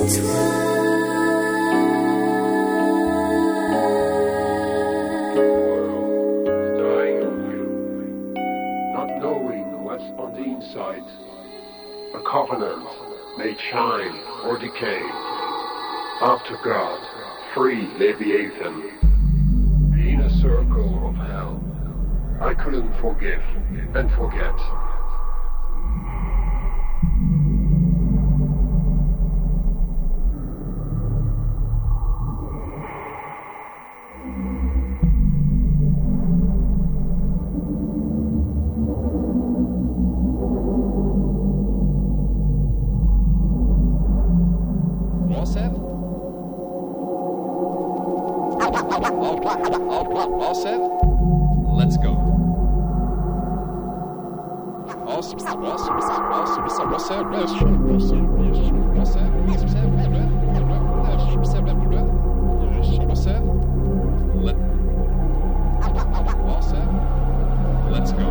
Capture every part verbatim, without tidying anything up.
After God, free Leviathan, the inner circle of hell. I couldn't forgive and forget. All set? Let's go. All set? All set? All set? All set? All set? Let. All set? Let's go.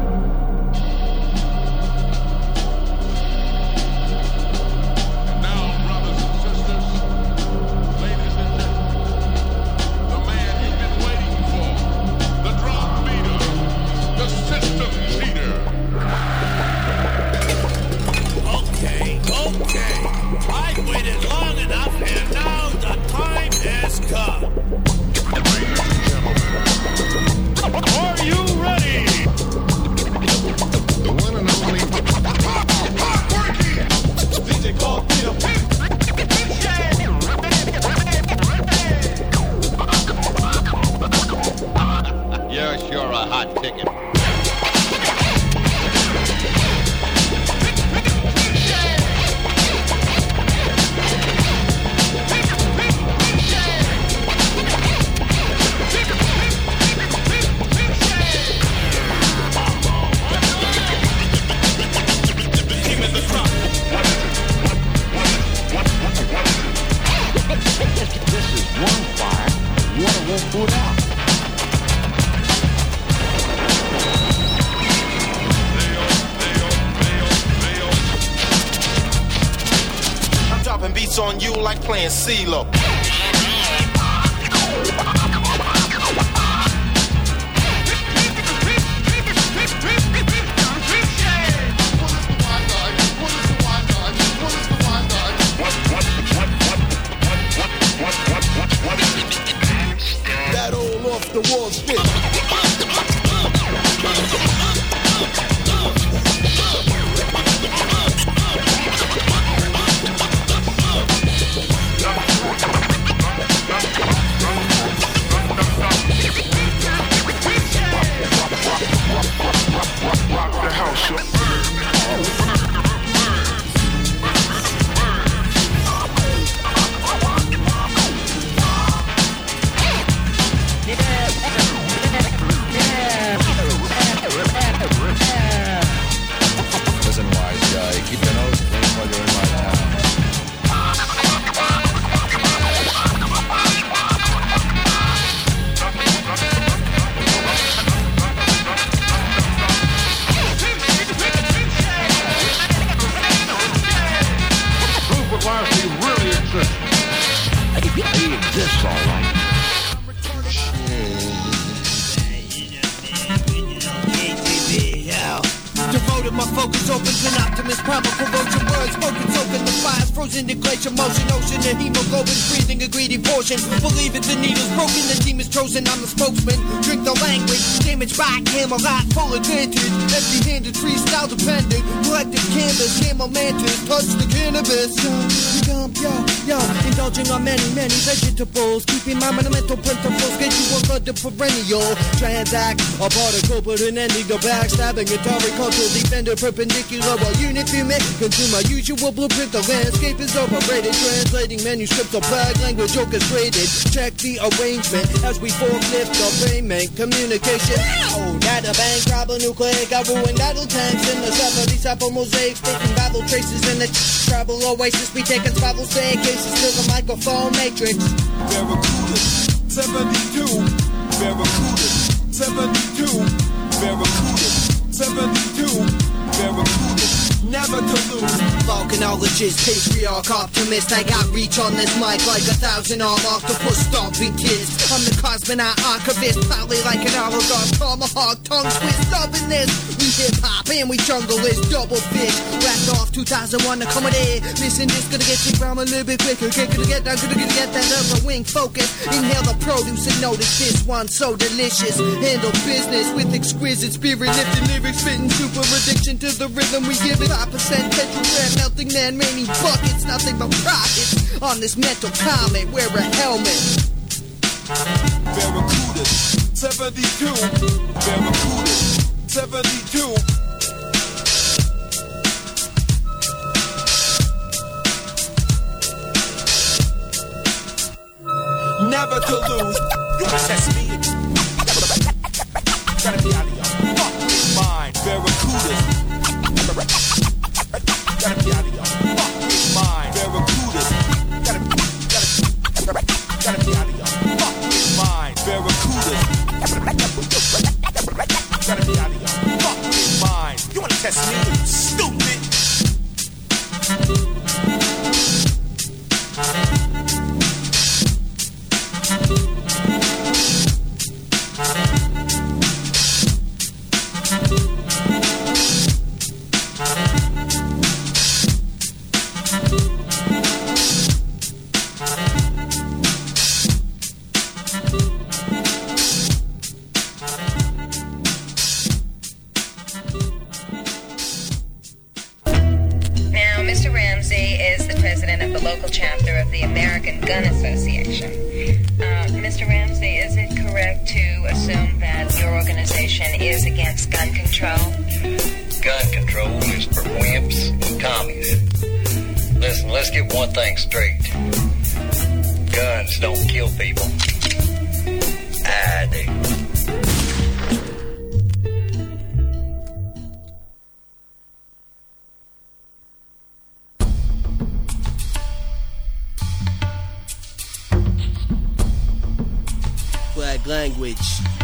On you like playing CeeLo. That all off the wall spit. Believe it, the needle's broken, the team is chosen, I'm the spokesman. Drink the language, damage by camel, lot full advantage. Empty-handed, freestyle dependent. Collective canvas, camel mantis, touch the cannabis. Yo, yo, yo, yo, indulging on many, many vegetables. Keeping my monumental principles, get you work under perennial. Transact, a particle, but an ending, the backstabbing, Atari cultural defender, perpendicular. While unit fuming, consume my usual blueprint, the landscape is overrated. Translating manuscripts of bad language orchestrated. Check the arrangement as we forklift the payment. Communication, oh, data bank, nucleic, I ruined idle tanks in the seventies, apple mosaics, taking battle traces in the travel oasis. We taking travel staircases to the microphone matrix. Barracuda, seventy-two, Barracuda, seventy-two, Barracuda, seventy-two, Barracuda, never to lose. Volcanologist, patriarch, optimist. I got reach on this mic like a thousand arm octopus stomping kids. I'm the cosmonaut archivist, probably like an oligarch, tomahawk, tongue twist, stubbornness. We hip hop and we junglist, double fish. Wrapped off two thousand one to come with it. Listen, this gonna get you from a little bit quicker. Get gonna get down, gonna get that upper wing focus. Inhale the produce and notice this one so delicious. Handle business with exquisite spirit, lifting lyrics, spitting super addiction to the rhythm we give it. five percent tetragram, melting man, rainy buckets, nothing but profits. On this mental comet, wear a helmet. Barracuda, seventy-two. Barracuda, seventy-two. Never to lose. You can test me. Gotta be out of your fucking mind. Barracuda. Gotta be out of your fucking mind. Barracuda. Gotta, gotta, gotta be out of your fucking mind. Barracuda. Gotta be out of your fucking mind. You wanna test me? You stupid. Gun Association. Uh, Mister Ramsey, is it correct to assume that your organization is against gun control? Gun control is for wimps and commies. Listen, let's get one thing straight. Guns don't kill people. I do. Language.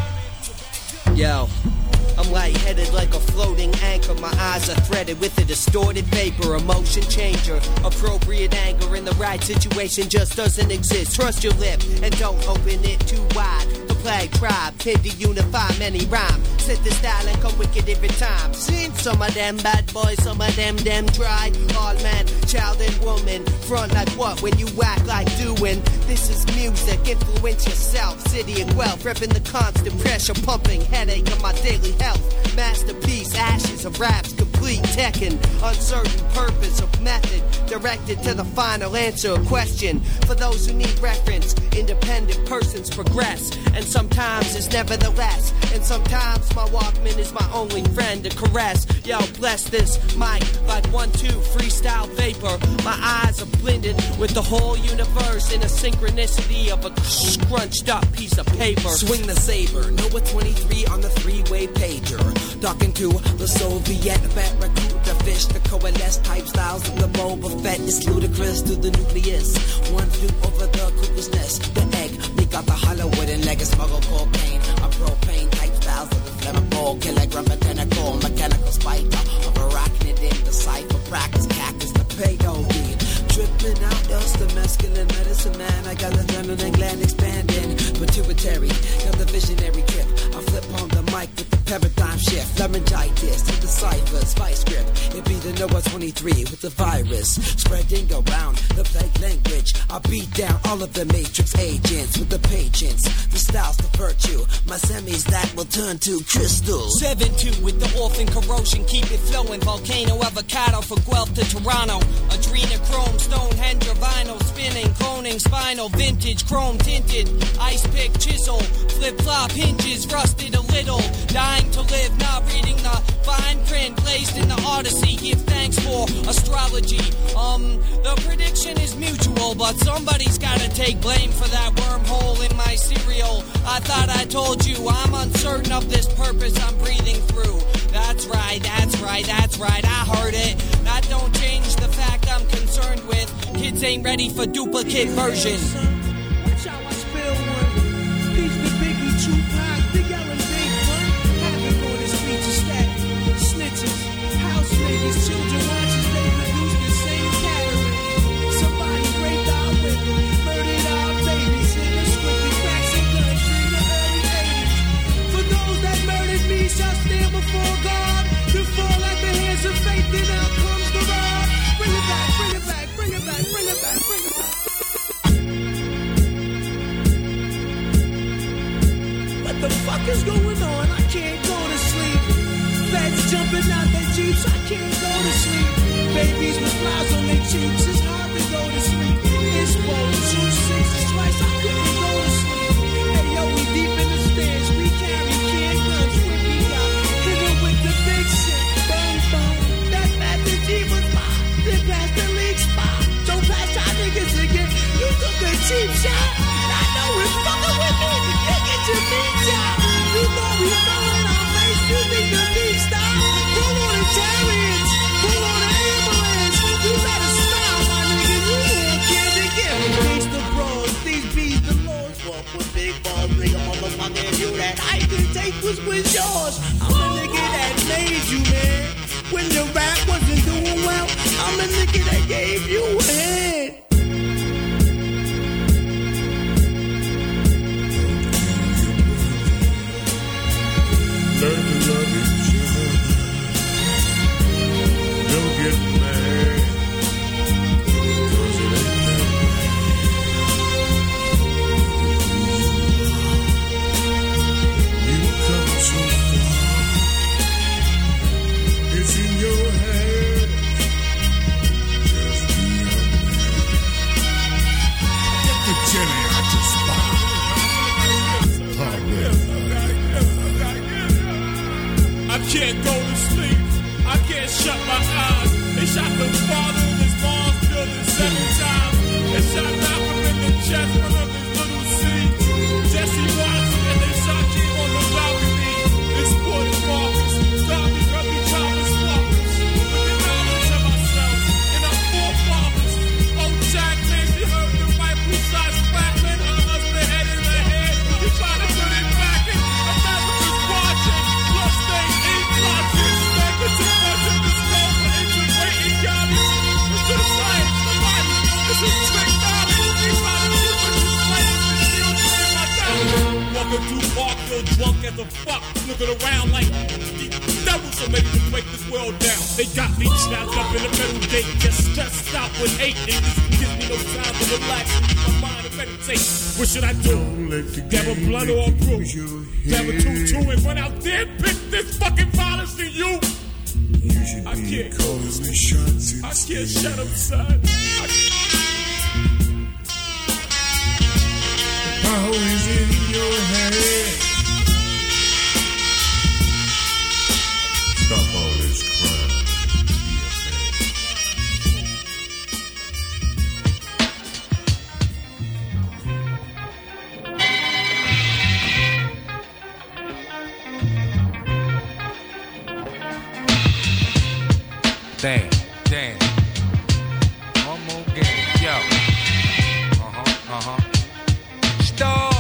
Yo, I'm lightheaded like a floating anchor. My eyes are threaded with a distorted vapor. Emotion changer. Appropriate anger in the right situation just doesn't exist. Trust your lip and don't open it too wide. The plague tribe tend to unify many rhymes. Set the style and come wicked every time. Seen some of them bad boys, some of them them try. All man, child and woman. Front like what when you act like doing. This is music, influence yourself. City and wealth, repping the constant pressure, pumping headache of my daily health. Masterpiece, ashes of raps, complete Tekken. Uncertain purpose of method, directed to the final answer. Question for those who need reference. Independent persons progress, and sometimes it's nevertheless. And sometimes my Walkman is my only friend to caress. Yo, bless this mic like one, two, freestyle vapor. My eyes are blended with the whole universe in a synchronicity of a scrunched up piece of paper. Swing the saber, Noah twenty-three on the three-way pager. Talking to the Soviet Barracuda fish, the coalesce type styles of the Boba Fett is ludicrous to the nucleus. One flew over the cuckoo's nest, the egg, make out the Hollywood and leg smuggle cocaine. A propane type styles of the flammable, kilogram botanical, mechanical spider of arachnid in the cipher practice cactus, the peyote. Dripping out dust, the masculine medicine man. I got the feminine gland expanding, pituitary, got the visionary trip. I flip on the mic with the paradigm shift. Laryngitis to the cipher, spice grip. It be the Noah twenty-three with the virus spreading around the plague language. I beat down all of the matrix agents with the patience. The style's the virtue. My semis that will turn to crystal. seven two with the orphan corrosion. Keep it flowing. Volcano avocado for Guelph to Toronto. Adrenochrome, Stonehenge, vinyl, spinning, cloning, spinal, vintage, chrome tinted, ice pick, chisel, flip flop, hinges, rusted a little, dying to live, not reading the fine print placed in the Odyssey. Give thanks for astrology. Um, the prediction is mutual, but somebody's gotta take blame for that wormhole in my cereal. I thought I told you I'm uncertain of this purpose I'm breathing through. That's right, that's right, that's right, I heard it. That don't change the fact I'm concerned with. Kids ain't ready for duplicate version. Watch how I spill one. Peace to Biggie, Tupac, Big L and Big Pun. Havoc on his feature stack. Snitches, house these children watch as they produce the same pattern. Somebody raped our women, murdered our babies, hit us with the cracks and guns in the early eighties. For those that murdered me shall stand before God, to fall at the hands of faith, then out comes the rod. Bring it back, bring it back, bring it back, bring it back, bring it back. What the fuck is going on? I can't go to sleep. Feds jumping out their jeeps, I can't go to sleep. Babies with flies on their cheeks, it's hard to go to sleep. It's bold, two sixes twice, I couldn't go to sleep. Hey yo, we deep in the stands, we carry can guns, we be out. Hit it with the big shit, boom boom. That Master G was mine, then past the league spot. Don't pass y'all niggas again, you took a cheap shot. I know it's fucking with me, you get your meat out. You thought we fell in our face, you think the beat stop. Pull on the chariots, pull on the ambulance. You better stop, my nigga, you won't get to get me. These the bros, these bees the lords. Walk with big balls, nigga, motherfucker, if you that I can take was was yours. I'm a nigga that made you, man. When the rap wasn't doing well, I'm a nigga that gave you a hand. Learn to love each other. Don't get mad, 'cause it ain't that way. You come so far. It's in your head. Just be a man. Get the jelly out your spine. I can't go to sleep. I can't shut my eyes. They shot the father in his mom's building seven times. They shot Malcolm in the chest, one of his little seeds. Jesse Watson and they shot King on the balcony. This boy is Marcus. Tommy Rubby Thomas Marcus. With the knowledge of ourselves and our forefathers. Oh, Jack Macy heard the rifle shots crackling. Her husband head in the head. He tried to put it back in. America's watching. Plus they ain't watching. Making too much of this goal for integrating counties. Into the science, the body. This is trick knowledge. They try to keep us in slaves and still doing my time. Walking through Parkville drunk as a fuck. Looking around like devils are ready to break this world down. They got me trapped up in the middle gate. Just stressed out with hate. And this gives me no time to relax. My mind to meditate. What should I do? Grab a blunt or a brew? Grab a two-two and run out there and pick this fucking violence to you? You should I be can't calling the shots I instead. can't shut up, son. I Power is in your head. Stop all this crime. Damn, damn. One more game, yo. Uh-huh, uh-huh. Stop.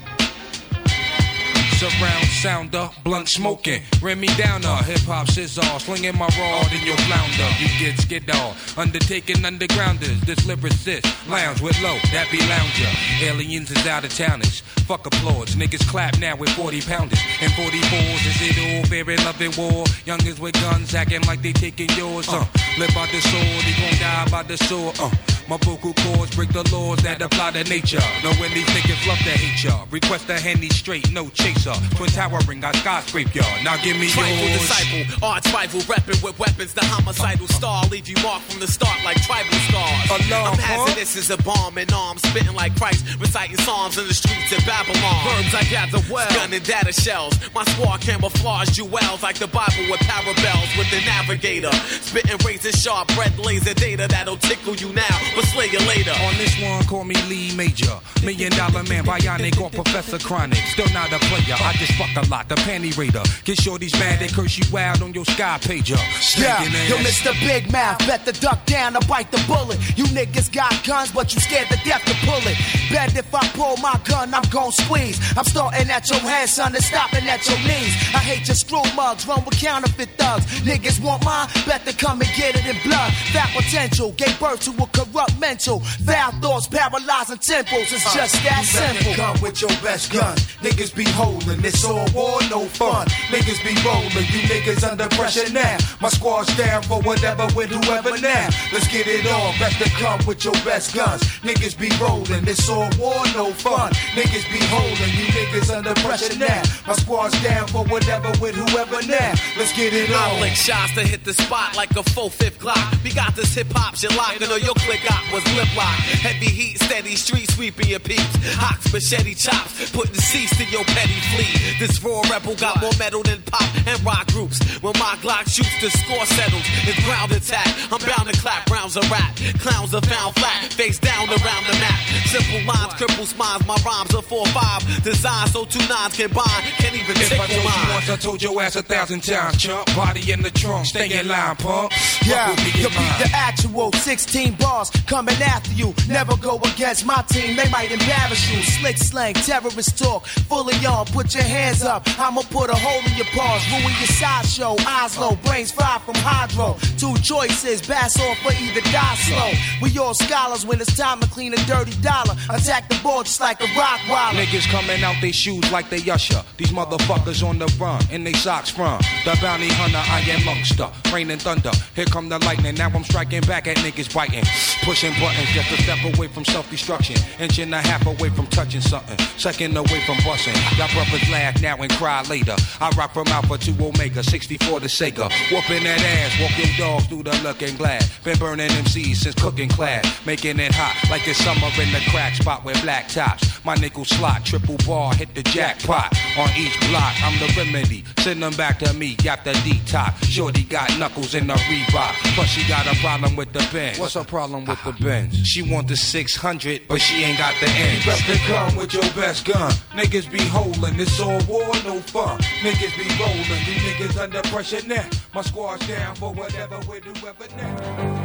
Surround sounder, blunt smoking. Remy Downer, hip hop scissor, slinging my rod in your flounder. You get skid off, undertaking undergrounders. This lyricist, lounge with low, that be lounger. Aliens is out of towners. Fuck applause, niggas clap now with forty pounders. And forty-fours, is it all fair and loving war? Youngins with guns acting like they taking yours, uh. Live by the sword, they gon' die by the sword, uh. My vocal cords break the laws that apply to nature. Know when these niggas love to hate ya. Request a handy straight, no chaser. Twin Tower ring, I skyscrape ya. Now give me Trifle yours. disciple, arch rival, reppin' with weapons. The homicidal star leave you marked from the start like tribal scars. Alarm, I'm hazardous as a bomb in arms, spitting like Christ, reciting psalms in the streets of Babylon. Verbs I gather well, gunning data shells. My squad camouflage jewels like the Bible with parallels with the navigator. Spitting razor sharp, red laser data that'll tickle you now. but slay you later. On this one, call me Lee Major. Million Dollar Man, Bionic or Professor Chronic. Still not a player, I just fuck a lot. The Panty Raider. Get shorties mad, they curse you wild on your Sky pager. Yeah, yo, Mister Big Mouth, bet the duck down or bite the bullet. You niggas got guns, but you scared to death to pull it. Bet if I pull my gun, I'm gon' squeeze. I'm starting at your head, son, and stopping at your knees. I hate your screw mugs, run with counterfeit thugs. Niggas want mine, bet they come and get it in blood. Fat potential, gave birth to a corrupt mental. Foul thoughts paralyzing temples, it's just that simple. Come with your best gun, niggas be holding. It's all war, no fun. Niggas be rolling, you niggas under pressure now. My squad's down for whatever with whoever now. Let's get it on, best to come with your best guns. Niggas be rolling, it's all war, no fun. Niggas be holding, you niggas under pressure now. My squad's down for whatever with whoever now. Let's get it on. I lick shots to hit the spot like a full fifth Glock. We got this hip hop shit locked, and all your click got was lip lock. Heavy heat, steady street sweeping your peeps. Hawks, machete chops, putting cease to your petty fleet. This raw rebel got more metal than pop and rock groups. When my Glock shoots, the score settles. It's ground attack. I'm bound to clap rounds of rap. Clowns are found flat, face down around the map. Simple minds, cripple smiles. My rhymes are four five. Designed so two nines can bind. Can't even If tickle I told mine. you once, I told your ass a thousand times, chump. Body in the trunk, stay in line, punk. Yeah, Fuck with me, you get beat mine. the actual sixteen bars coming after you. Never go against my team, they might embarrass you. Slick slang, terrorist talk, fully on. Put your hands up, I'ma put a hole in your paws. Ruin your sideshow, eyes low, brains fried from hydro. Two choices, bass off or either die slow. We all scholars when it's time to clean a dirty dollar. Attack the ball just like a rock waller. Niggas coming out they shoes like they usher. These motherfuckers on the run, and they socks from the bounty hunter, I am monster. Rain and thunder, here come the lightning. Now I'm striking back at niggas biting. Pushing buttons just a step away from self-destruction. Inch and a half away from touching something. Second away from busting. Y'all brothers laugh now and cry later. I rock from Alpha to Omega, sixty-four to Sega. Whooping that ass, walk your dogs through the looking glass. Been burning M Cs since cooking class. Making it hot like it's summer in the crack spot with black tops. My nickel slot, triple bar, hit the jackpot. On each block, I'm the remedy. Send them back to me, got the detox. Shorty got knuckles in the Reebok. Plus she got a problem with the Benz. What's her problem with the Benz? She want the six hundred, but she ain't got the ends. You better come with your best gun. Niggas be holding, it's all war, no fun. Niggas be rolling, you niggas under pressure now. My squad's down for whatever with whoever now.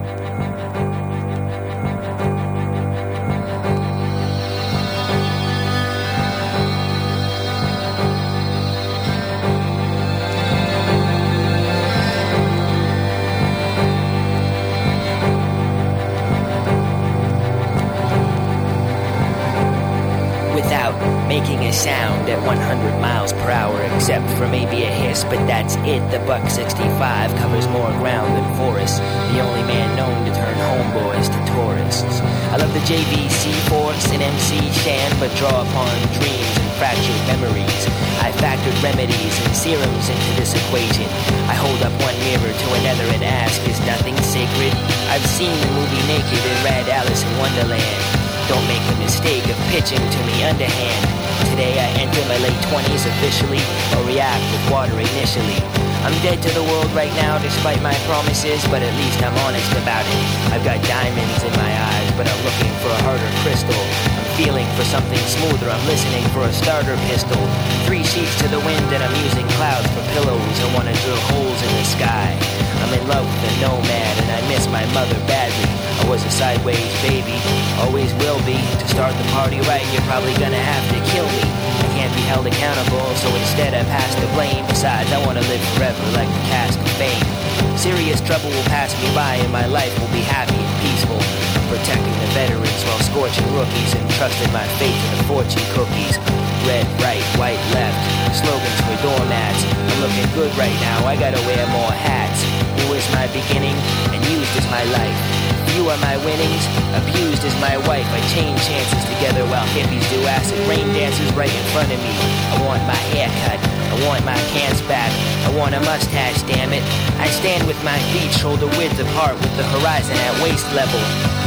Without making a sound at one hundred miles per hour, except for maybe a hiss, but that's it. The Buck sixty-five covers more ground than Forrest, the only man known to turn homeboys to tourists. I love the J V C-Force and M C Shan, but draw upon dreams and fractured memories. I factored remedies and serums into this equation. I hold up one mirror to another and ask, is nothing sacred? I've seen the movie Naked and read Alice in Wonderland. Don't make the mistake of pitching to me underhand. Today I enter my late twenties officially, or react with water initially. I'm dead to the world right now despite my promises, but at least I'm honest about it. I've got diamonds in my eyes, but I'm looking for a harder crystal. I'm feeling for something smoother, I'm listening for a starter pistol. Three sheets to the wind and I'm using clouds for pillows. I wanna drill holes in the sky. I'm in love with a nomad and I miss my mother badly. I was a sideways baby, always will be. To start the party right, you're probably gonna have to kill me. I can't be held accountable, so instead I pass the blame. Besides, I wanna live forever like the cast of Fame. Serious trouble will pass me by and my life will be happy and peaceful. I'm protecting the veterans while scorching rookies and trusting my fate to the fortune cookies. Red, right, white, left, slogans for doormats. I'm looking good right now, I gotta wear more hats. New is my beginning, and used is my life. Few are my winnings, abused is my wife. I chain chances together while hippies do acid rain dances right in front of me. I want my hair cut, I want my pants back, I want a mustache, damn it. I stand with my feet shoulder width apart with the horizon at waist level. Looking and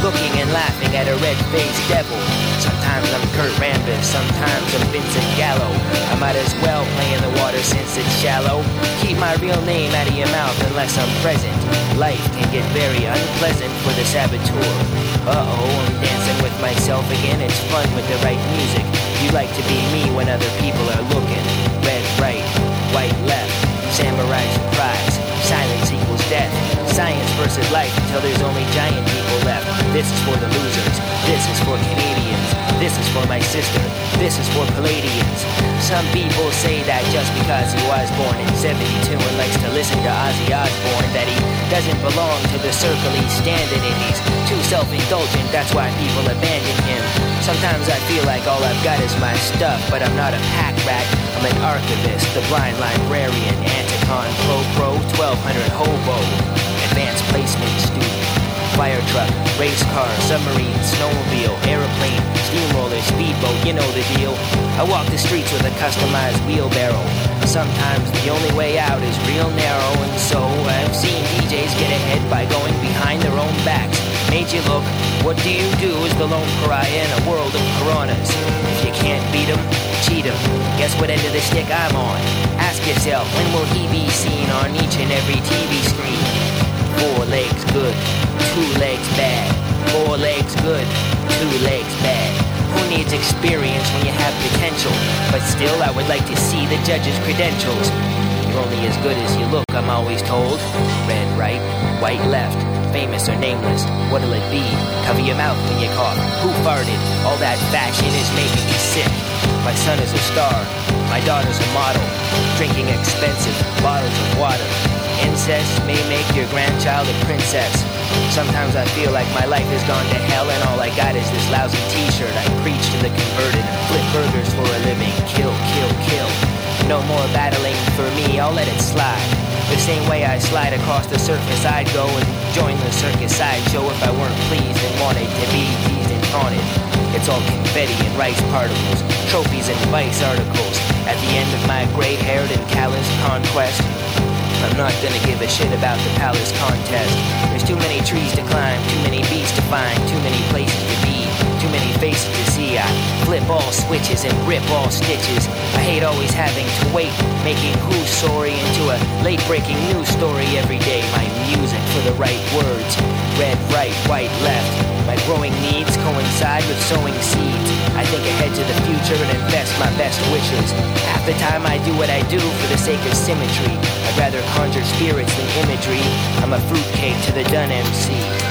and laughing at a red-faced devil. Sometimes I'm Kurt Rambis, sometimes I'm Vincent Gallo. I might as well play in the water since it's shallow. Keep my real name out of your mouth unless I'm present. Life can get very unpleasant for the saboteur. Uh-oh, I'm dancing with myself again. It's fun with the right music. You like to be me when other people are looking. Red right, white left, samurai surprise. Silence equals death. Science versus life until there's only giant people left. This is for the losers. This is for Canadians. This is for my sister. This is for Palladians. Some people say that just because he was born in seventy-two and likes to listen to Ozzy Osbourne, that he doesn't belong to the circle he's standing in. He's too self-indulgent, that's why people abandon him. Sometimes I feel like all I've got is my stuff, but I'm not a pack rat. I'm an archivist, the blind librarian, Anticon, Pro Pro, twelve hundred hobo, advanced placement student, fire truck, race car, submarine, snowmobile, airplane, steamroller, speedboat, you know the deal. I walk the streets with a customized wheelbarrow. Sometimes the only way out is real narrow, and so I've seen D Js get ahead by going behind their own backs. Made you look, what do you do as the lone pariah in a world of piranhas? If you can't beat 'em, cheat 'em. Guess what end of the stick I'm on? Ask yourself, when will he be seen on each and every T V screen? Four legs good, two legs bad. Four legs good, two legs bad. Who needs experience when you have potential? But still, I would like to see the judge's credentials. You're only as good as you look, I'm always told. Red right, white left, famous or nameless, what'll it be? Cover your mouth when you cough. Who farted? All that fashion is making me sick. My son is a star, my daughter's a model, drinking expensive bottles of water. Incest may make your grandchild a princess. Sometimes I feel like my life has gone to hell and all I got is this lousy t-shirt. I preach to the converted and flip burgers for a living. Kill, kill, kill. No more battling for me, I'll let it slide. The same way I slide across the surface, I'd go and join the circus sideshow if I weren't pleased and wanted to be teased and taunted. It's all confetti and rice particles, trophies and vice articles. At the end of my gray-haired and calloused conquest, I'm not gonna give a shit about the palace contest. There's too many trees to climb, too many beasts to find, too many places to be, too many faces to see. I flip all switches and rip all stitches. I hate always having to wait, making who's sorry into a late-breaking news story every day. My music for the right words, red, right, white, left. My growing needs coincide with sowing seeds. I think ahead to the future and invest my best wishes. Half the time I do what I do for the sake of symmetry. I'd rather conjure spirits than imagery. I'm a fruitcake to the done M C.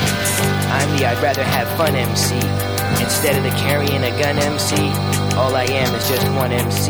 I'm the I'd rather have fun M C. Instead of the carrying a gun M C, all I am is just one M C.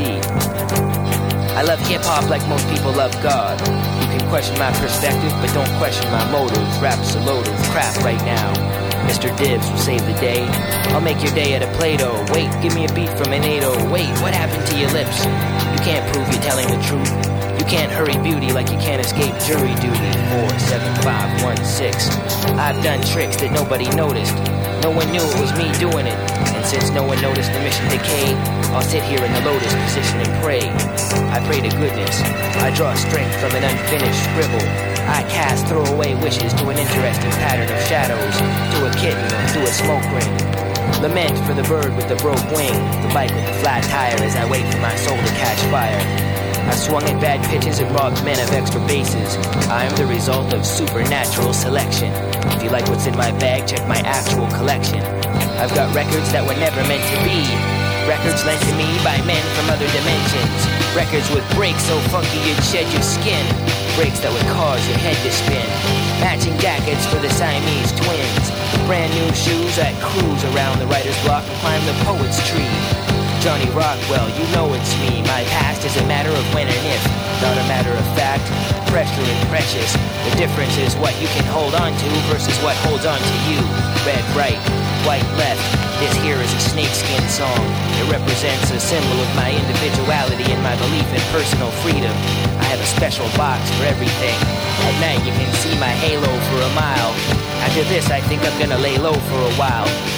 I love hip-hop like most people love God. You can question my perspective, but don't question my motives. Rap's a load of crap right now. Mister Dibs will save the day. I'll make your day at a Play-Doh. Wait, give me a beat from an eight oh. Wait, what happened to your lips? You can't prove you're telling the truth. You can't hurry beauty like you can't escape jury duty. Four, seven, five, one, six. I've done tricks that nobody noticed. No one knew it was me doing it. And since no one noticed the mission decay, I'll sit here in the lotus position and pray. I pray to goodness. I draw strength from an unfinished scribble. I cast throwaway wishes to an interesting pattern of shadows, to a kitten or to a smoke ring. Lament for the bird with the broke wing, the bike with the flat tire as I wait for my soul to catch fire. I swung at bad pitches and robbed men of extra bases. I am the result of supernatural selection. If you like what's in my bag, check my actual collection. I've got records that were never meant to be. Records lent to me by men from other dimensions. Records with brakes so funky you'd shed your skin. Brakes that would cause your head to spin. Matching jackets for the Siamese twins. Brand new shoes that cruise around the writer's block and climb the poet's tree. Johnny Rockwell, you know it's me. My past is a matter of when and if, not a matter of fact. Pressure and precious. The difference is what you can hold on to versus what holds on to you. Red right, white left. This here is a snakeskin song. It represents a symbol of my individuality and my belief in personal freedom. I have a special box for everything. At night you can see my halo for a mile. After this I think I'm gonna lay low for a while. With increased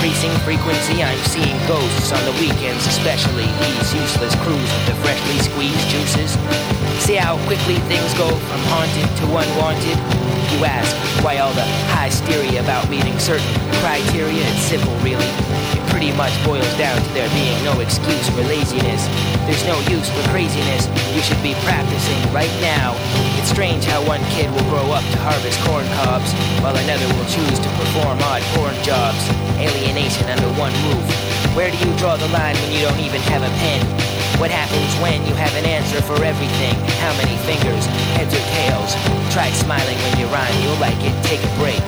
increasing frequency, I'm seeing ghosts on the weekends, especially these useless crews with the freshly squeezed juices. See how quickly things go from haunted to unwanted? You ask why all the hysteria about meeting certain criteria. It's simple, really. It pretty much boils down to there being no excuse for laziness. There's no use for craziness. You should be practicing right now. It's strange how one kid will grow up to harvest corn cobs, while another will choose to perform odd porn jobs. Alienation under one roof. Where do you draw the line when you don't even have a pen? What happens when you have an answer for everything? How many fingers, heads or tails? Try smiling when you rhyme, you'll like it, take a break.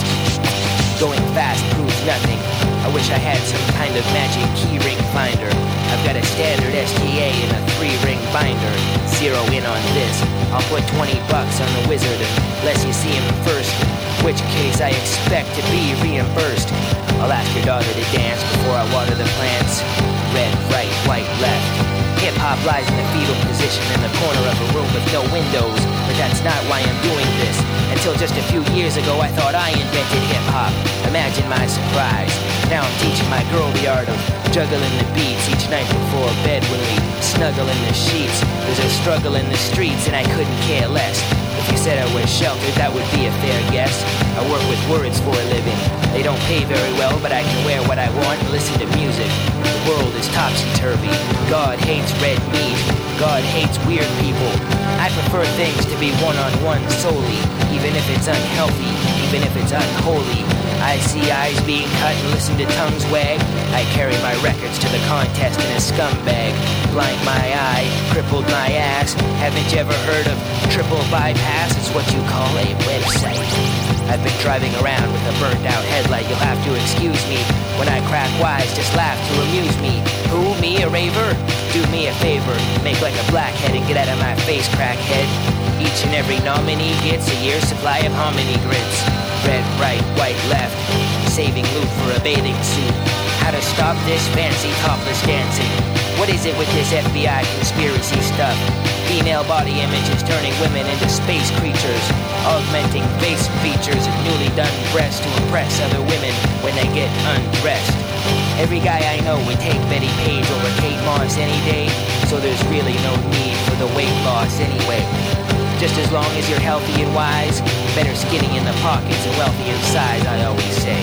Going fast proves nothing. I wish I had some kind of magic key ring finder. I've got a standard S T A and a three ring binder. Zero in on this. I'll put twenty bucks on the wizard unless you see him first, in which case I expect to be reimbursed. I'll ask your daughter to dance before I water the plants. Red, right, white, left. Hip-hop lies in the fetal position in the corner of a room with no windows, but that's not why I'm doing this. Until just a few years ago, I thought I invented hip-hop. Imagine my surprise. Now I'm teaching my girl the art of juggling the beats each night before bed when we snuggle in the sheets. There's a struggle in the streets and I couldn't care less. If you said I was sheltered, that would be a fair guess. I work with words for a living. They don't pay very well, but I can wear what I want and listen to music. The world is topsy-turvy. God hates red meat. God hates weird people. I prefer things to be one-on-one solely, even if it's unhealthy, even if it's unholy. I see eyes being cut and listen to tongues wag. I carry my records to the contest in a scumbag. Blind my eye, crippled my ass. Haven't you ever heard of triple bypass? It's what you call a website. I've been driving around with a burnt out headlight. You'll have to excuse me. When I crack wise, just laugh to amuse me. Who, me, a raver? Do me a favor, make like a blackhead and get out of my face, crackhead. Each and every nominee gets a year's supply of hominy grits. Red, right, white, left. Saving loot for a bathing suit. How to stop this fancy topless dancing. What is it with this F B I conspiracy stuff? Female body images turning women into space creatures. Augmenting face features of newly done breasts to impress other women when they get undressed. Every guy I know would take Betty Page over Kate Moss any day, so there's really no need for the weight loss anyway. Just as long as you're healthy and wise, better skinny in the pockets and wealthy in size, I always say.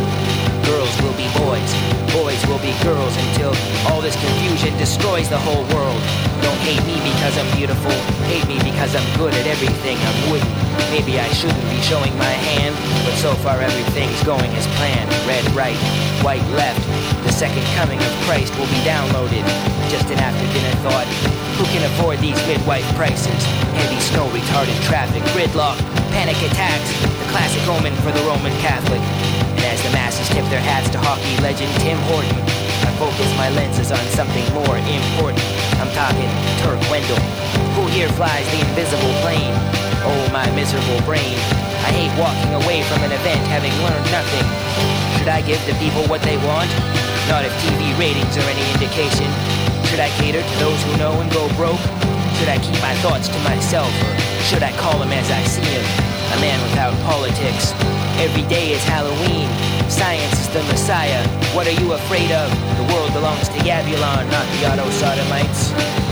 Girls will be boys, boys will be girls until all this confusion destroys the whole world. Don't hate me because I'm beautiful, hate me because I'm good at everything I'm wooden. Maybe I shouldn't be showing my hand, but so far everything's going as planned. Red right, white left. The second coming of Christ will be downloaded. Just an after dinner thought. Who can afford these midwife prices? Heavy snow, retarded traffic, gridlock, panic attacks, the classic omen for the Roman Catholic. And as the masses tip their hats to hockey legend Tim Horton, I focus my lenses on something more important. I'm talking Turk Wendell. Who here flies the invisible plane? Oh, my miserable brain. I hate walking away from an event having learned nothing. Should I give the people what they want? Not if T V ratings are any indication. Should I cater to those who know and go broke? Should I keep my thoughts to myself, or should I call them as I see them? A man without politics. Every day is Halloween. Science is the Messiah. What are you afraid of? The world belongs to Yabulon, not the auto-sodomites.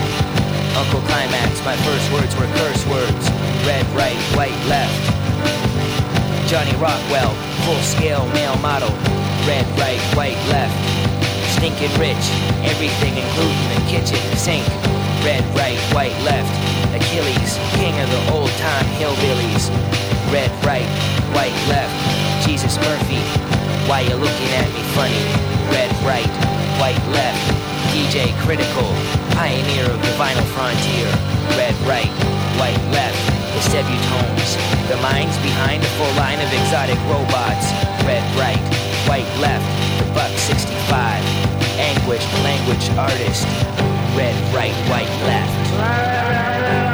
Uncle Climax, my first words were curse words. Red, right, white, left. Johnny Rockwell, full-scale male model. Red, right, white, left. Stinking rich, everything including the kitchen sink. Red, right, white, left. Achilles, king of the old-time hillbillies. Red, right, white, left. Jesus Murphy, why you looking at me funny? Red, right, white, left. D J Critical, pioneer of the vinyl frontier. Red, right, white, left. The Sebutones, the minds behind a full line of exotic robots. Red, right, white, left. The Buck sixty-five, anguished language artist. Red, right, white, left.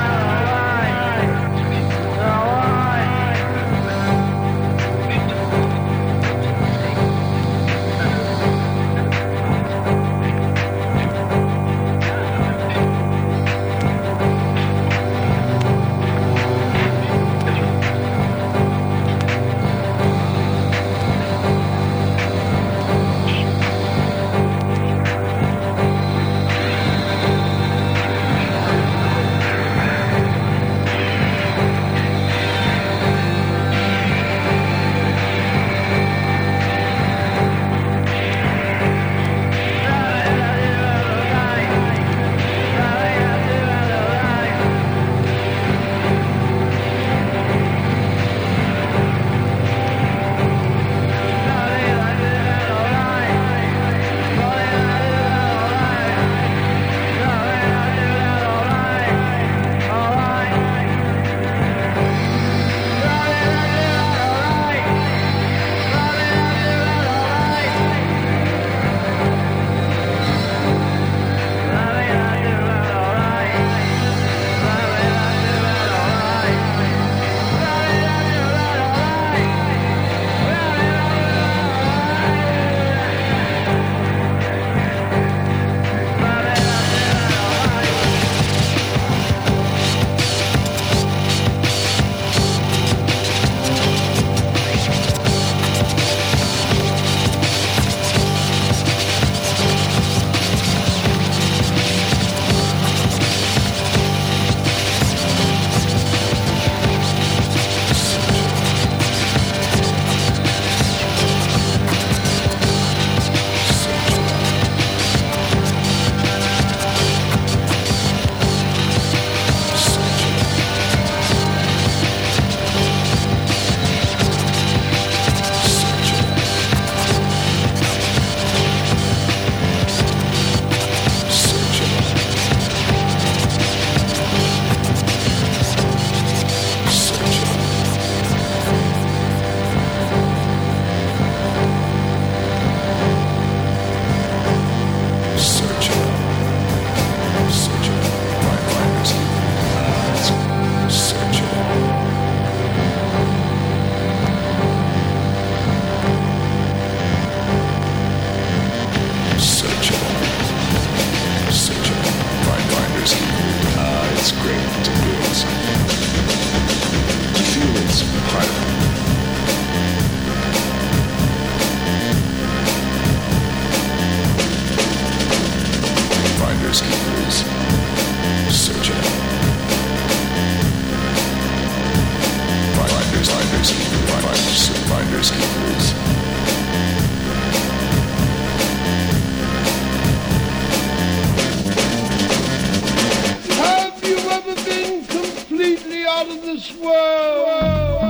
out of this world.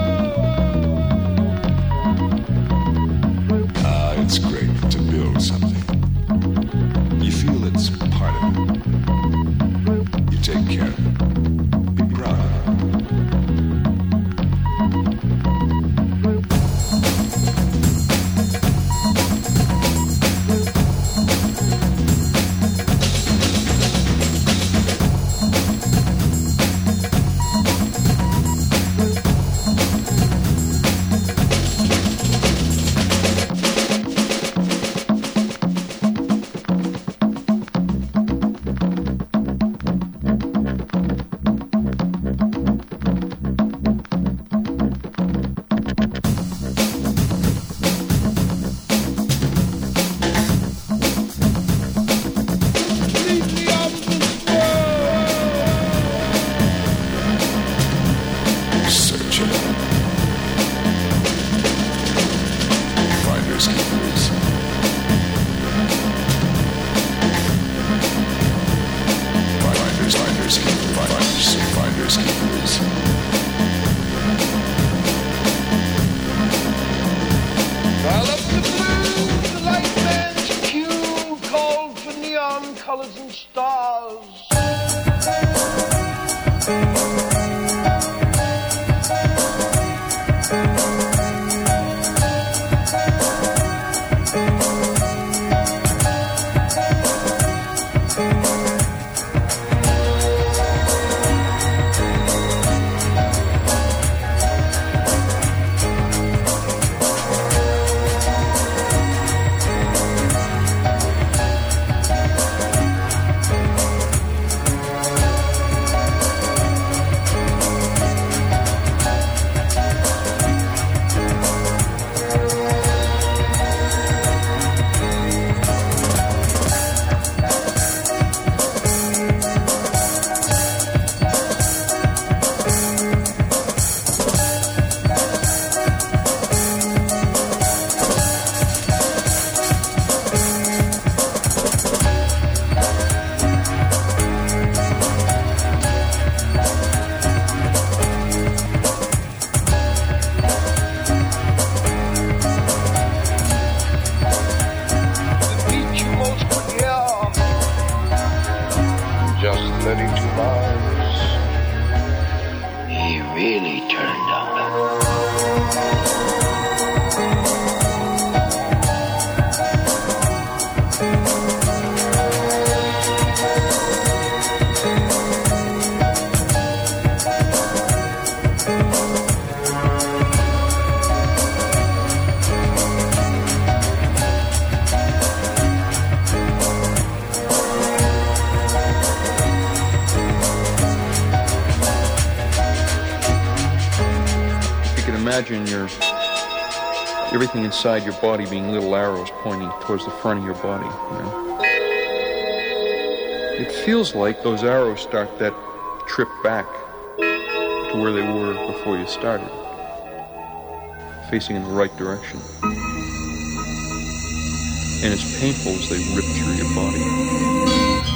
Ah, it's great to build something. You feel it's part of it. You take care of it. Be proud of it. Imagine your everything inside your body being little arrows pointing towards the front of your body. You know? It feels like those arrows start that trip back to where they were before you started, facing in the right direction. And it's painful as they rip through your body.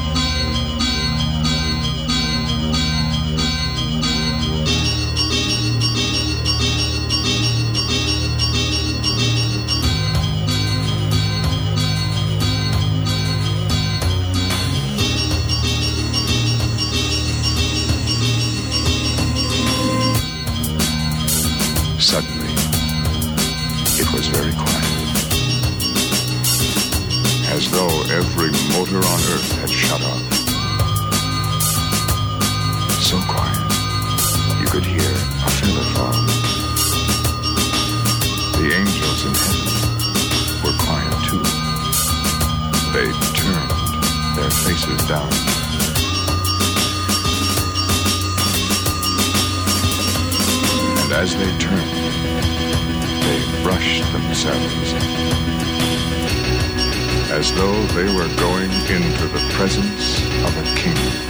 Suddenly, it was very quiet, as though every motor on earth had shut off. So quiet, you could hear a feather fall. The angels in heaven were quiet too. They turned their faces down. And as they turned, they brushed themselves as though they were going into the presence of a king.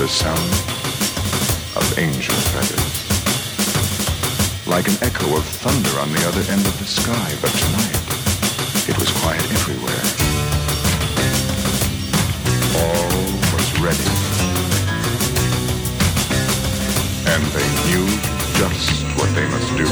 the sound of angel feathers. Like an echo of thunder on the other end of the sky, but tonight it was quiet everywhere. All was ready. And they knew just what they must do.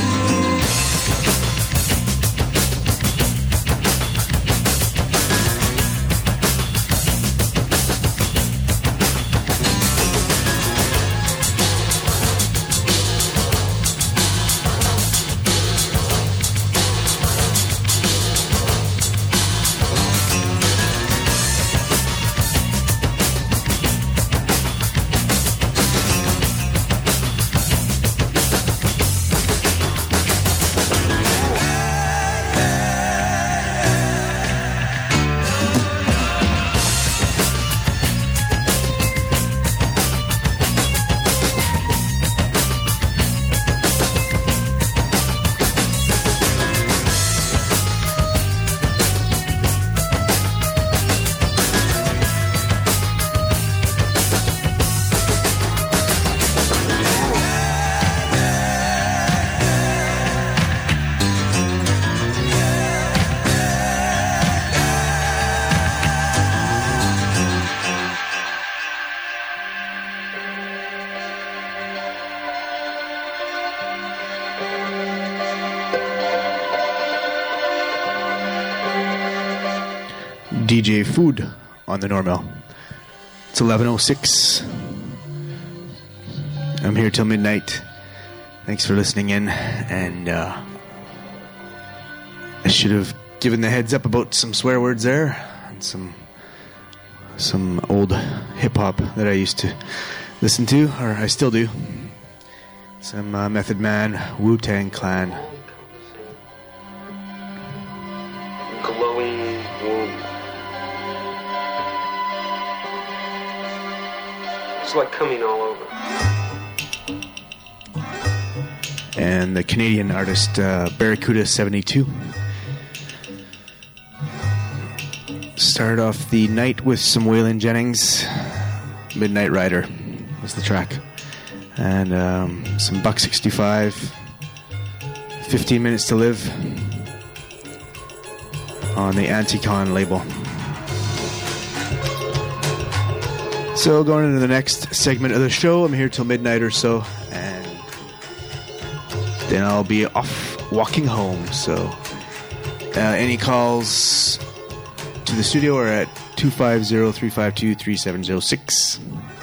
D J Food on the Normal. It's eleven oh six. I'm here till midnight. Thanks for listening in. And uh, I should have given the heads up about some swear words there and some some old hip hop that I used to listen to, or I still do. Some uh, Method Man, Wu-Tang Clan. Glowing womb. It's like coming all over. And the Canadian artist uh, Barracuda seventy-two. Started off the night with some Waylon Jennings. Midnight Rider was the track. And um, some Buck sixty-five. fifteen Minutes to Live on the Anticon label. So going into the next segment of the show, I'm here till midnight or so, and then I'll be off walking home. So uh, any calls to the studio are at two five zero, three five two, three seven zero six.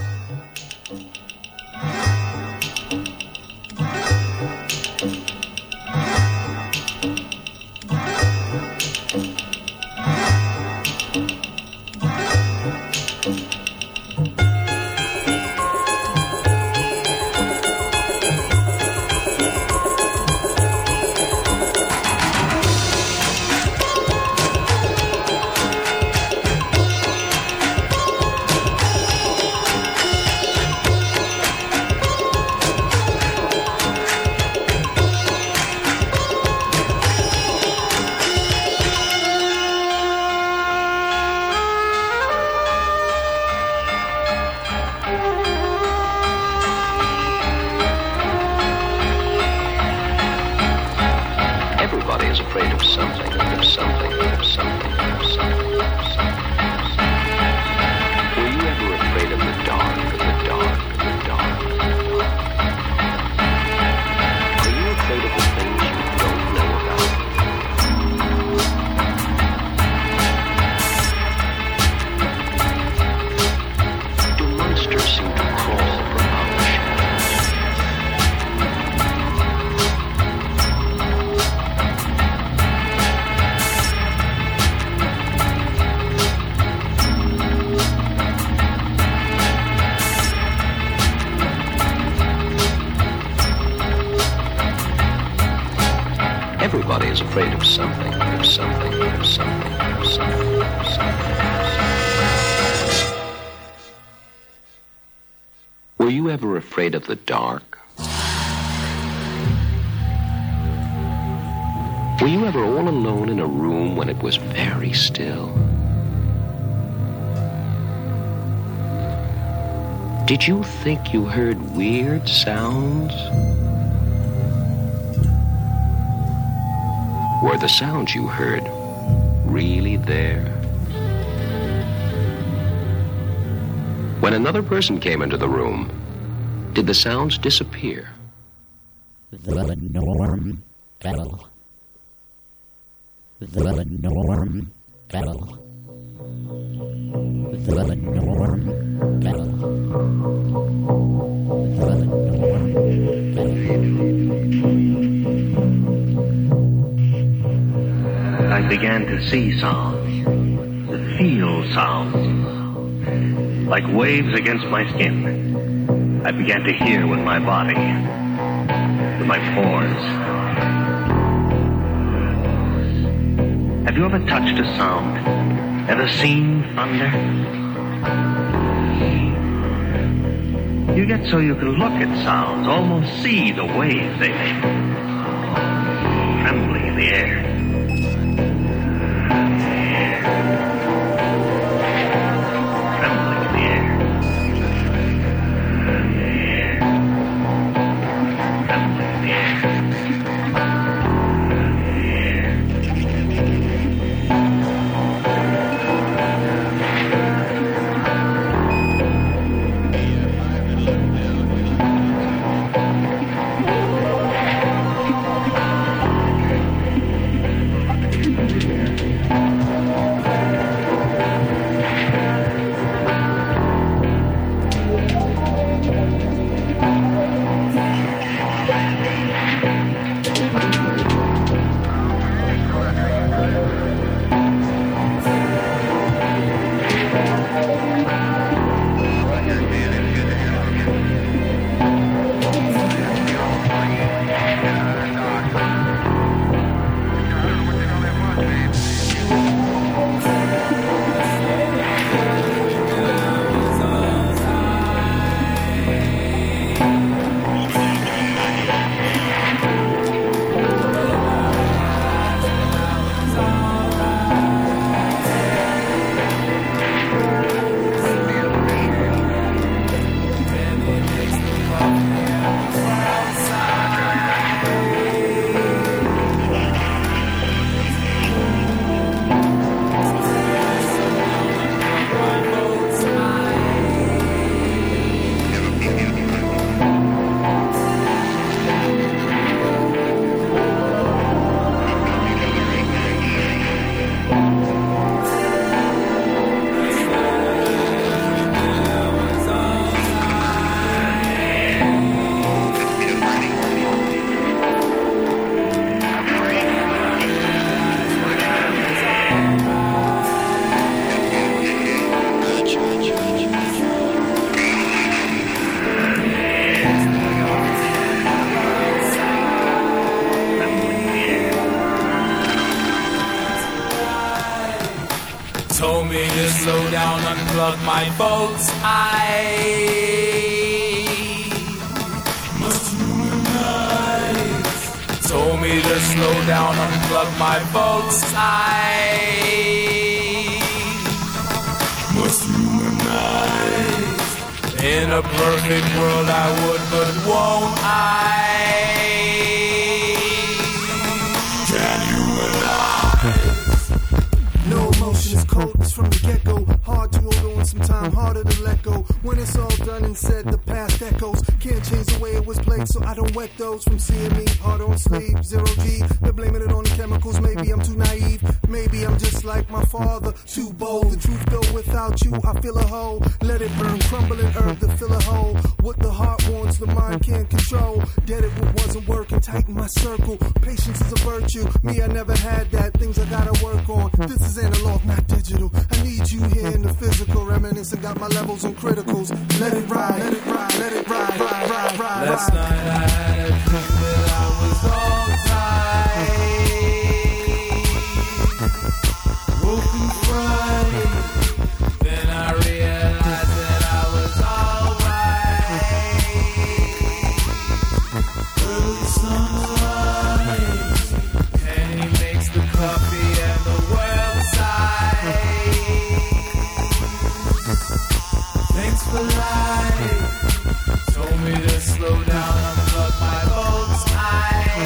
Afraid of the dark? Were you ever all alone in a room when it was very still? Did you think you heard weird sounds? Were the sounds you heard really there? When another person came into the room, did the sounds disappear? The norm kettle. The norm kettle. The norm kettle. The norm kettle. I began to see sounds, to feel sounds, like waves against my skin. I began to hear with my body, with my pores. Have you ever touched a sound? Ever seen thunder? You get so you can look at sounds, almost see the waves they make, trembling in the air. Trembling in the air. Trembling in the air. Told me to slow down, unplug my bolts. I must humanize. Told me to slow down, unplug my bolts. I must humanize. In a perfect world I would, but won't I? Can humanize. No emotion is cold, it's from the get-go. Hard to hold on, sometime harder to let go. When it's all done and said, the past echoes. Can't change the way it was played, so I don't wet those. From seeing me, hard on sleep, zero G. They're blaming it on the chemicals, maybe I'm too naive. Maybe I'm just like my father, too bold. The truth though, without you, I feel a hole. Let it burn, crumbling herb to fill a hole. What the heart wants, the mind can't control. Did it what wasn't working, tighten my circle. Patience is a virtue, me I never had that. Things I gotta work on, this is analog, not digital. I need you here in the physical. Reminiscing, got my levels on criticals. Let it ride, let it ride, let it ride, ride, ride, ride. Last night I had a dream that I was all tight. Woke and fried. Then I realized that I was alright. Early sunrise, and he makes the coffee and the world sigh. Thanks for alive. Told me to slow down, unplug my bulb's eye.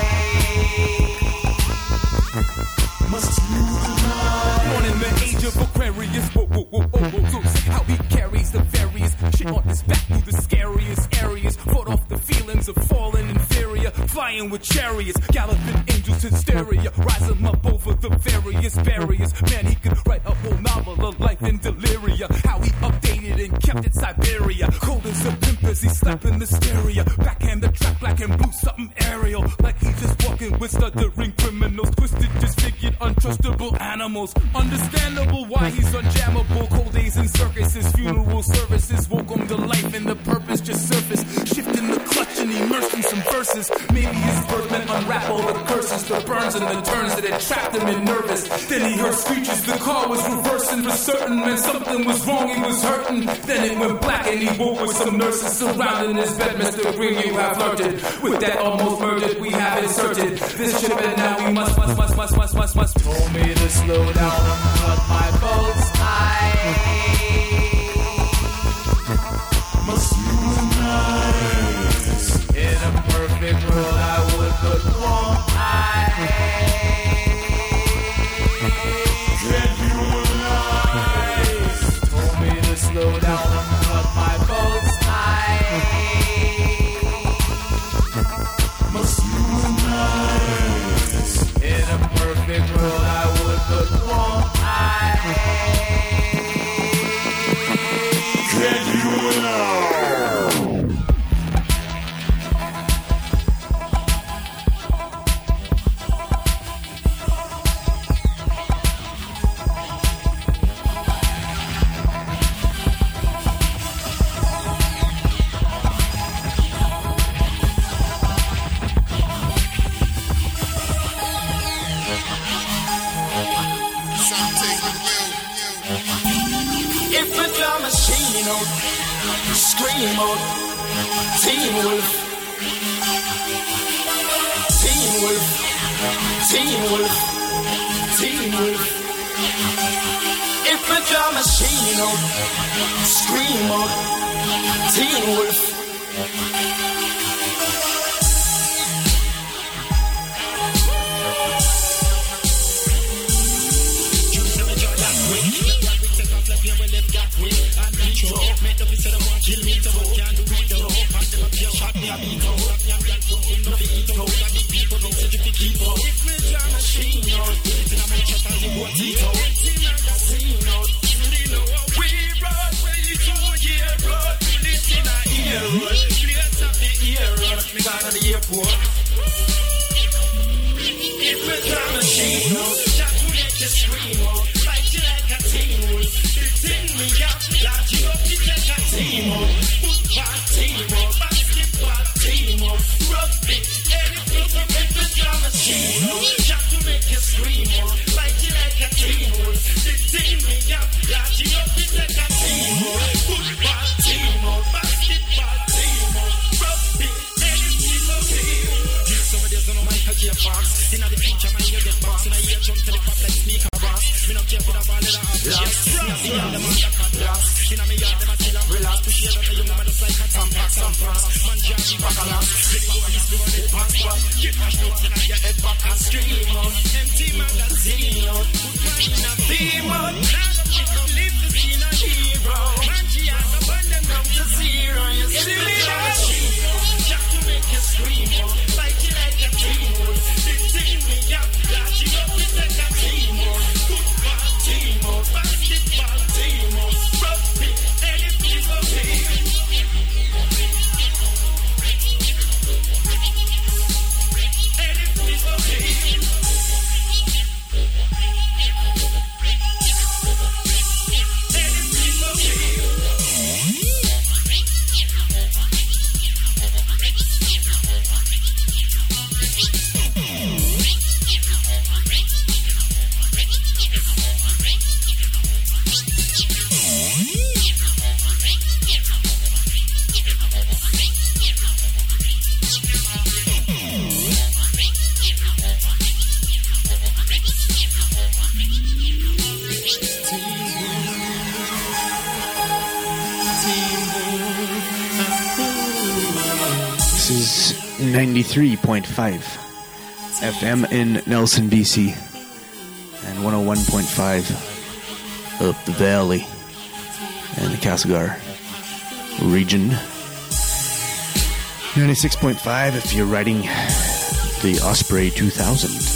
Must use the mind. Born in the age of Aquarius, whoa, whoa, whoa, whoa, whoa. So see how he carries the various shit on his back through the scariest areas. Fought off the feelings of falling inferior, flying with chariots, galloping angels in stereo, rise him up over the various barriers. Man, he could write a whole novel of life in deliria. How he updated and kept it Siberia. Cold as a pimp as he slapping the stereo. Backhand the track, black and blue, something aerial. Like he's just walking with stuttering criminals. Twisted, disfigured, untrustable animals. Understandable why he's unjammable. Cold days in circuses, funeral services. Woke him to life and the purpose just surfaced. Shifting the clutch and immersed in some verses. Maybe his birth meant unwrap all the curses, the burns and the turns that had trapped him in nervous. Then he heard screeches, the car was reversing for certain. Man, something was wrong, he was hurting. Then it went black and he woke with some nurses surrounding his bed. Mister Green, you have flirted with that almost murdered. We have inserted this ship and now we must, must, must, must, must, must, must. Told me to slow down, unplug my bulb's eye. Must use nice. In a perfect world, I would put one eye. Can you realize? Told me to slow down, unplug my bulb's eye. Must use nice. In a perfect world, I would put one eye. Can you realize? If a drum machine on, scream on, Teen Wolf, Teen Wolf, Teen Wolf, Teen Wolf. If a drum machine on, scream on, Teen Wolf. This is ninety-three point five F M in Nelson, B C, and one oh one point five up the valley and the Castlegar region. ninety-six point five if you're riding the Osprey two thousand.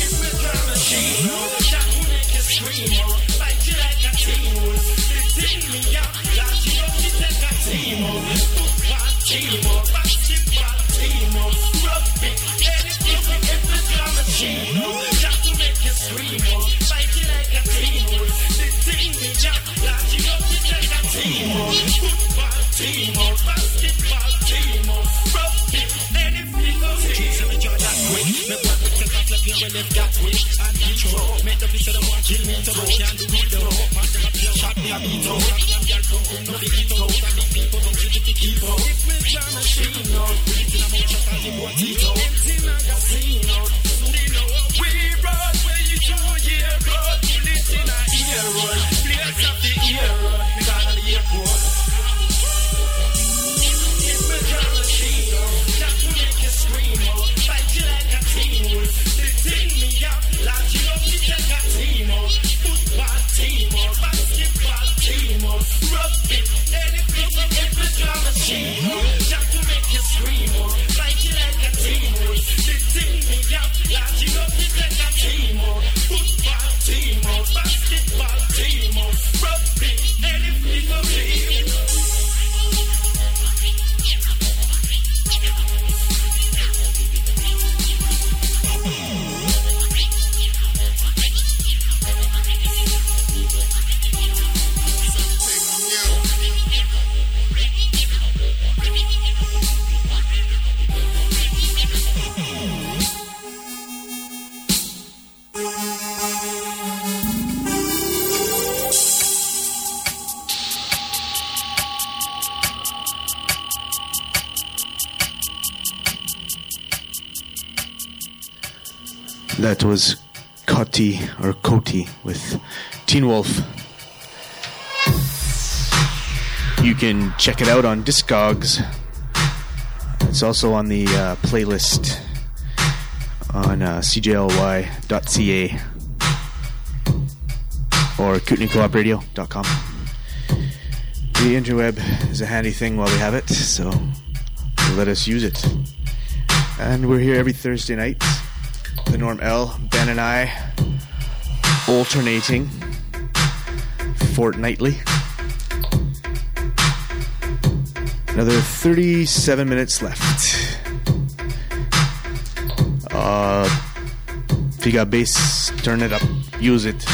That was Coti or Coti with Teen Wolf. You can check it out on Discogs. It's also on the uh, playlist on uh, c j l y dot c a or kootenai co op radio dot com. The interweb is a handy thing while we have it, so let us use it. And we're here every Thursday night. The Norm L, Ben and I, alternating fortnightly. Another thirty-seven minutes left. Uh, if you got bass, turn it up, use it.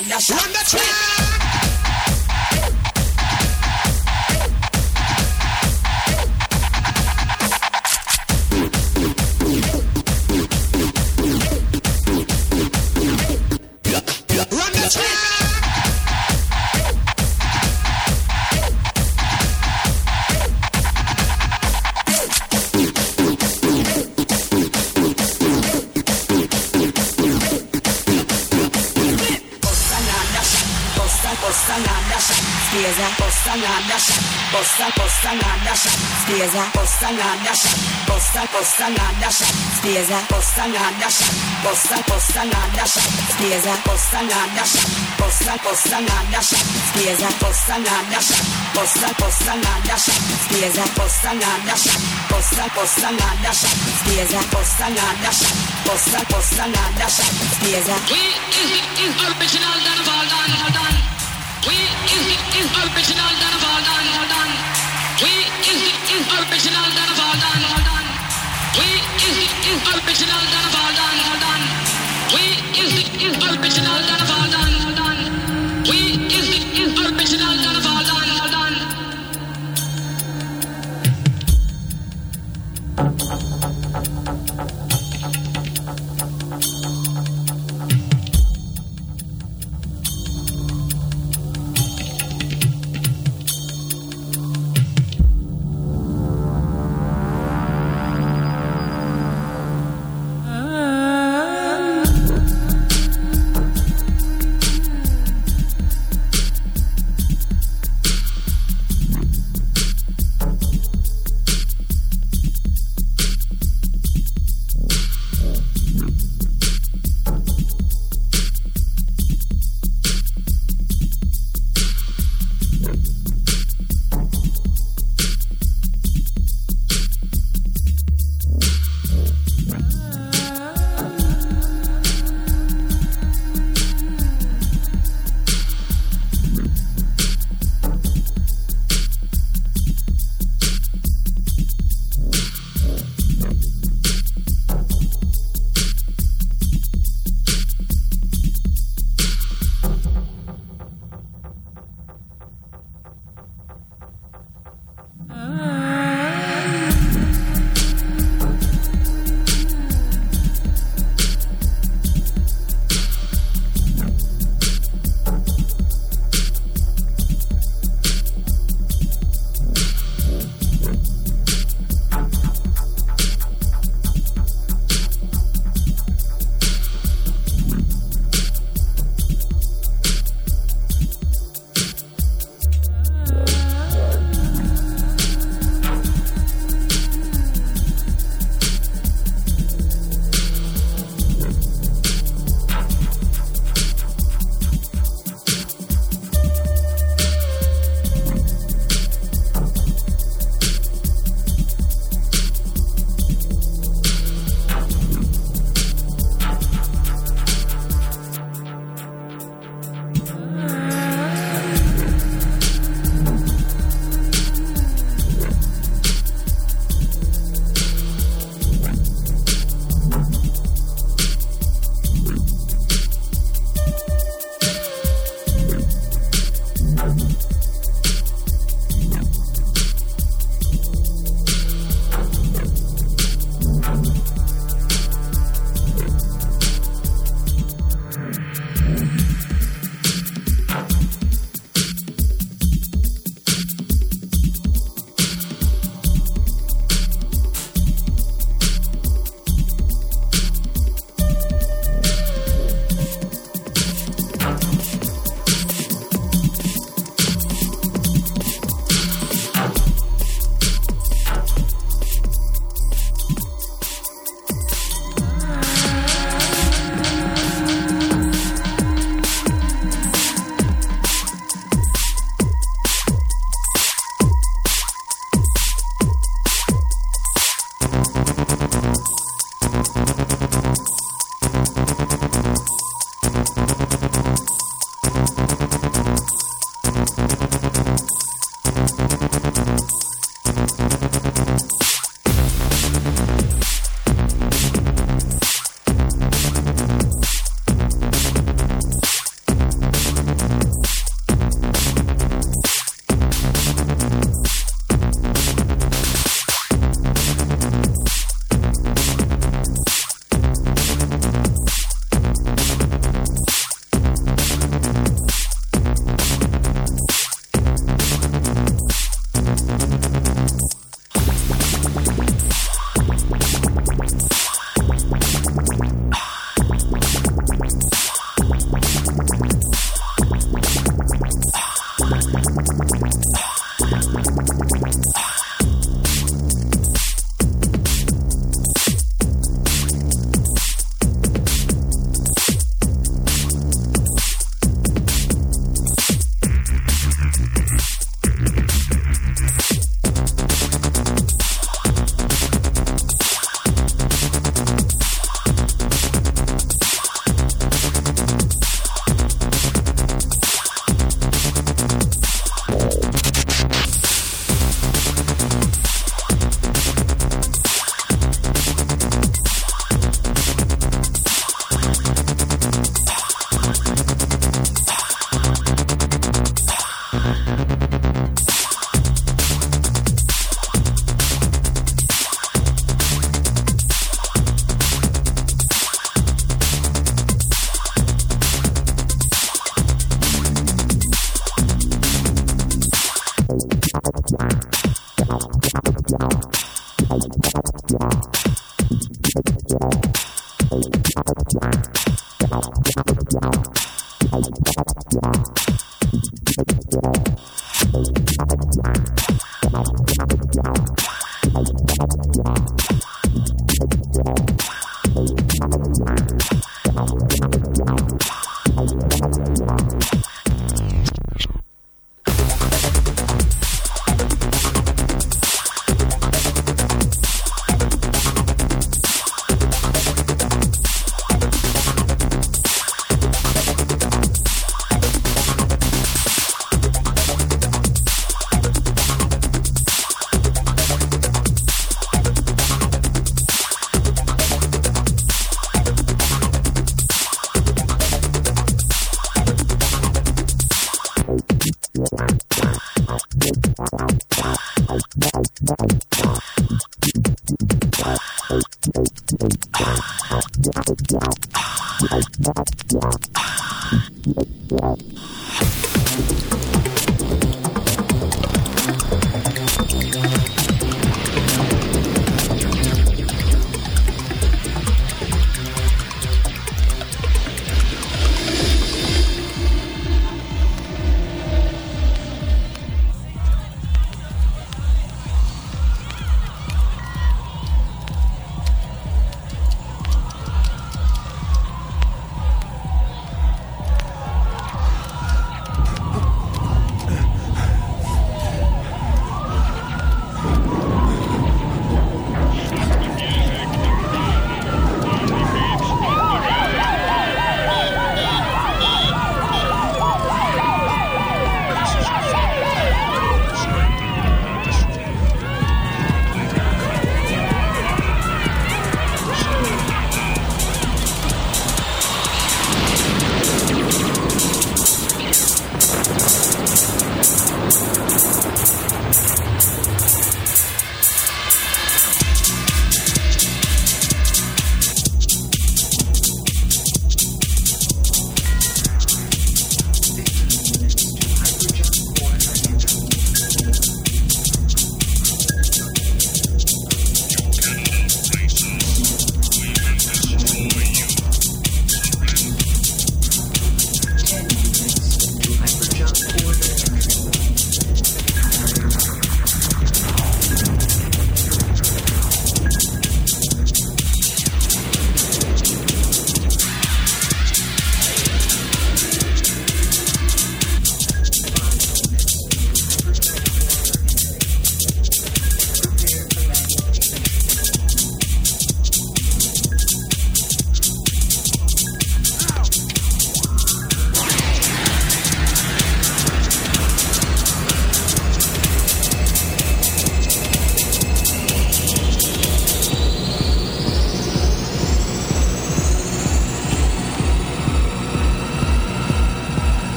dash. Run the track. Steza, bossa na nasha, bossa bossa na nasha, steza, bossa na nasha, bossa bossa na nasha, steza, bossa na nasha, bossa bossa na nasha, steza, bossa na nasha, bossa bossa na nasha, steza, bossa na nasha, bossa bossa na nasha, steza, bossa na nasha, bossa bossa na nasha, steza, bossa na nasha, bossa bossa na nasha, steza. We is is original done all done all done. We is is original done all done all done. We is is original done all done all done. We is is original done all done all done. We is is original done all done all done. We is is original done all done all done.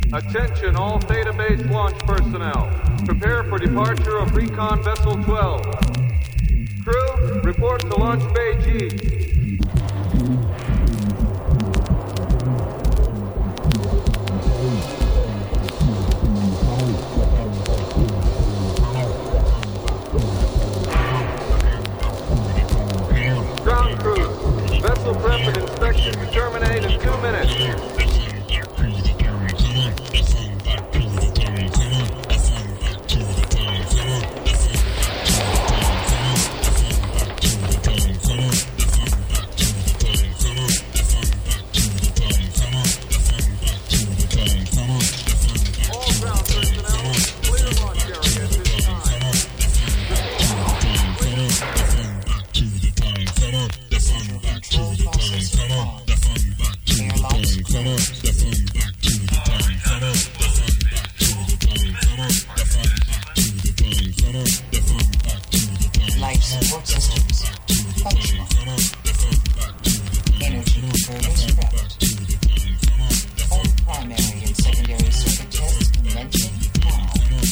Attention all Theta-based launch personnel. Prepare for departure of Recon Vessel twelve. Crew, report to Launch Bay G. Ground crew, vessel prep and inspection to terminate in two minutes. Life support systems functional. Energy converters prepped. All primary and secondary circuit tests commencing now.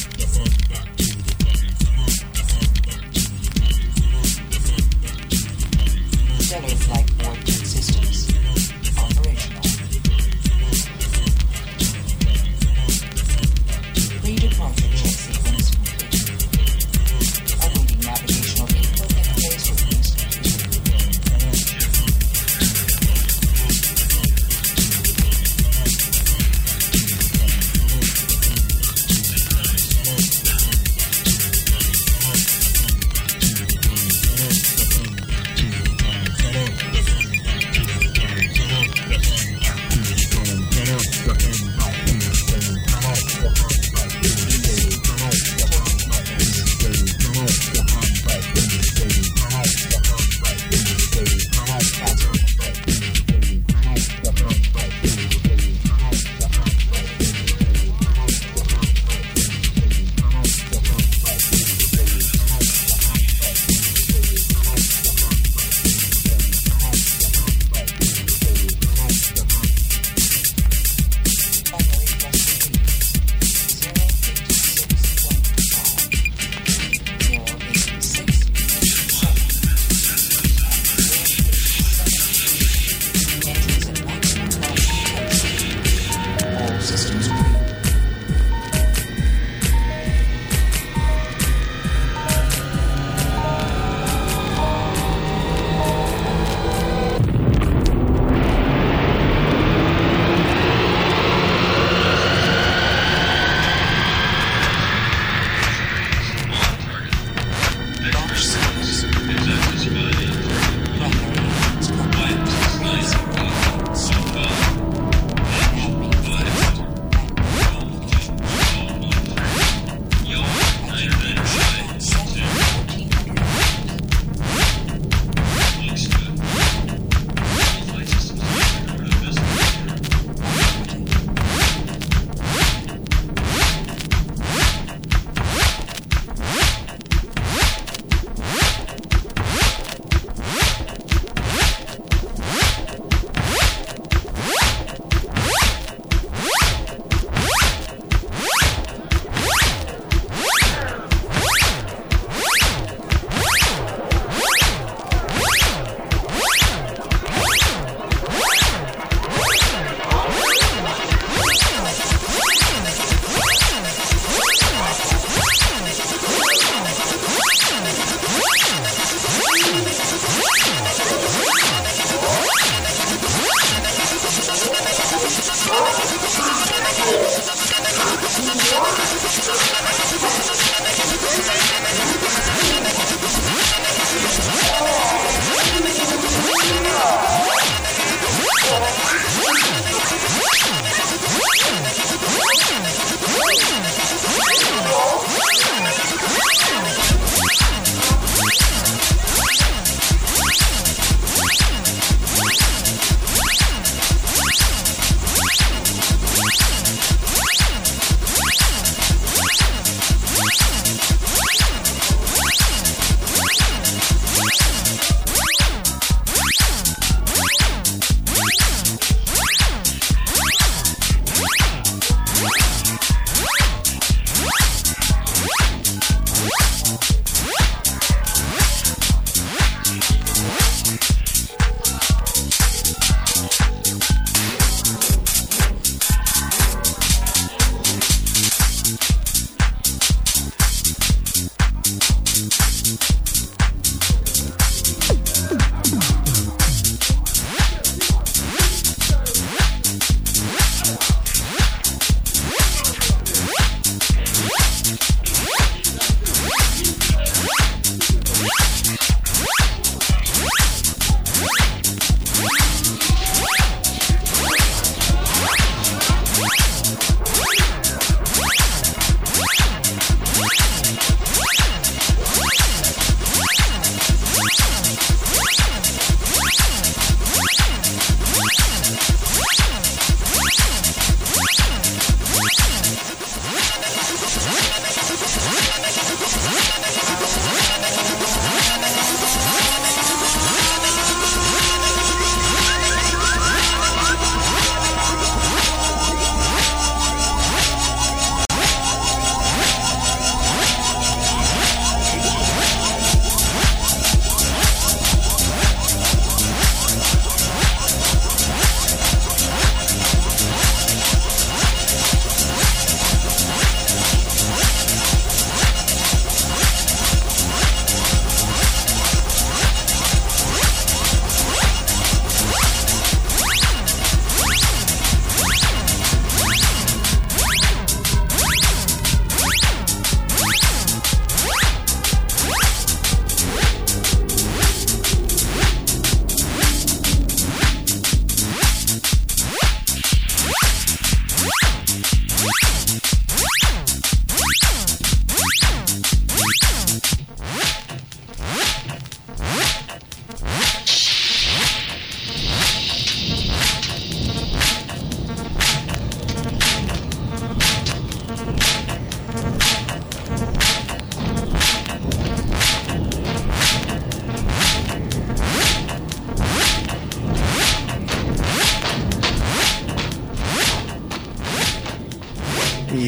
Stellar flight board systems operational. Pre-departure check sequence complete. Awaiting navigational input and phase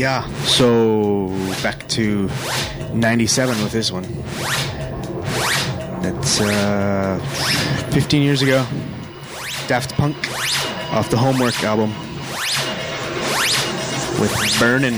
Yeah, so back to ninety-seven with this one. That's uh, fifteen years ago. Daft Punk off the Homework album with Burnin'.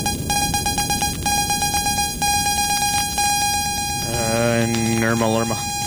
Nirma Lerma.